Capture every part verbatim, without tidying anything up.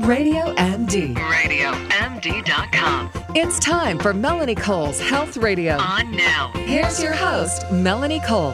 Radio M D. radio M D dot com. It's time for Melanie Cole's Health Radio. On now. Here's your host, Melanie Cole.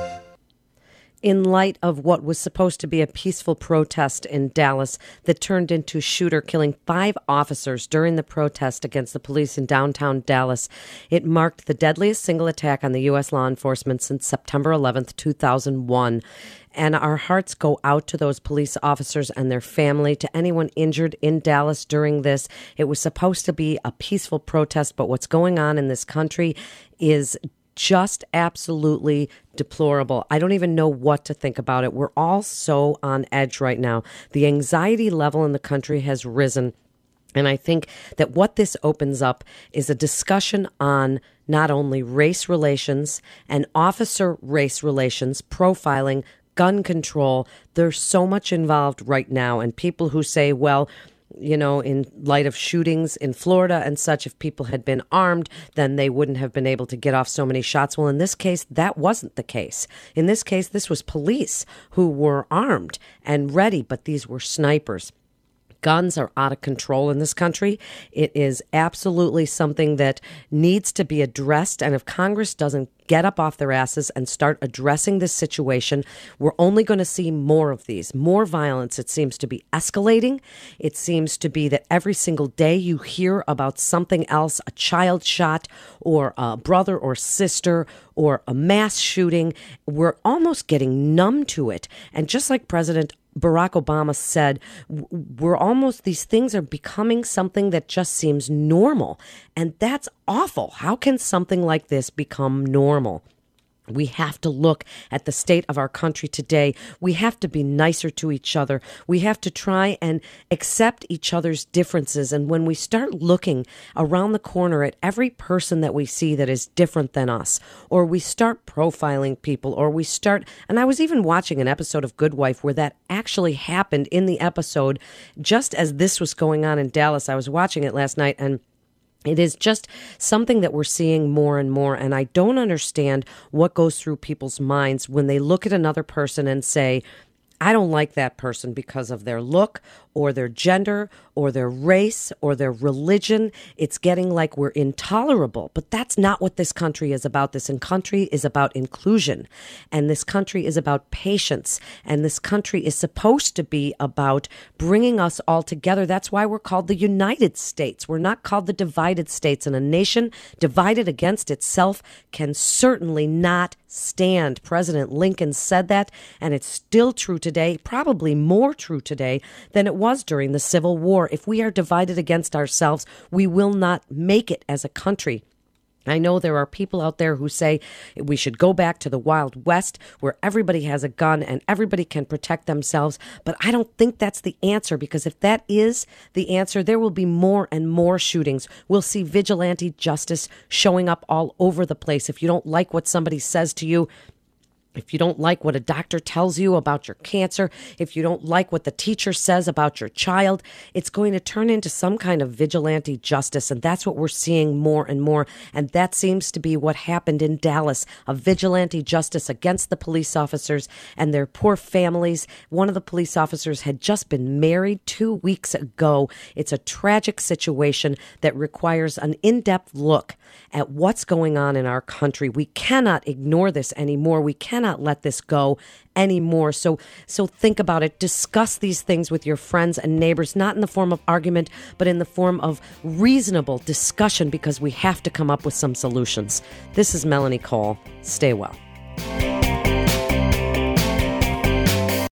In light of what was supposed to be a peaceful protest in Dallas that turned into a shooter killing five officers during the protest against the police in downtown Dallas, it marked the deadliest single attack on the U S law enforcement since September eleventh, two thousand one. And our hearts go out to those police officers and their family, to anyone injured in Dallas during this. It was supposed to be a peaceful protest, but what's going on in this country is just absolutely deplorable. I don't even know what to think about it. We're all so on edge right now. The anxiety level in the country has risen. And I think that what this opens up is a discussion on not only race relations and officer race relations, profiling, gun control. There's so much involved right now. And people who say, well, you know, in light of shootings in Florida and such, if people had been armed, then they wouldn't have been able to get off so many shots. Well, in this case, that wasn't the case. In this case, this was police who were armed and ready, but these were snipers. Guns are out of control in this country. It is absolutely something that needs to be addressed. And if Congress doesn't get up off their asses and start addressing this situation, we're only going to see more of these, more violence. It seems to be escalating. It seems to be that every single day you hear about something else, a child shot or a brother or sister or a mass shooting. We're almost getting numb to it. And just like President Barack Obama said, we're almost, these things are becoming something that just seems normal. And that's awful. How can something like this become normal? We have to look at the state of our country today. We have to be nicer to each other. We have to try and accept each other's differences. And when we start looking around the corner at every person that we see that is different than us, or we start profiling people, or we start, and I was even watching an episode of Good Wife where that actually happened in the episode, just as this was going on in Dallas. I was watching it last night, and it is just something that we're seeing more and more, and I don't understand what goes through people's minds when they look at another person and say, I don't like that person because of their look or their gender or their race or their religion. It's getting like we're intolerable. But that's not what this country is about. This country is about inclusion. And this country is about patience. And this country is supposed to be about bringing us all together. That's why we're called the United States. We're not called the divided states. And a nation divided against itself can certainly not stand. President Lincoln said that, and it's still true today, probably more true today than it was during the Civil War. If we are divided against ourselves, we will not make it as a country. I know there are people out there who say we should go back to the Wild West where everybody has a gun and everybody can protect themselves. But I don't think that's the answer, because if that is the answer, there will be more and more shootings. We'll see vigilante justice showing up all over the place. If you don't like what somebody says to you, if you don't like what a doctor tells you about your cancer, if you don't like what the teacher says about your child, it's going to turn into some kind of vigilante justice. And that's what we're seeing more and more. And that seems to be what happened in Dallas, a vigilante justice against the police officers and their poor families. One of the police officers had just been married two weeks ago. It's a tragic situation that requires an in-depth look at what's going on in our country. We cannot ignore this anymore. We cannot let this go anymore. So, so think about it. Discuss these things with your friends and neighbors, not in the form of argument, but in the form of reasonable discussion, because we have to come up with some solutions. This is Melanie Cole. Stay well.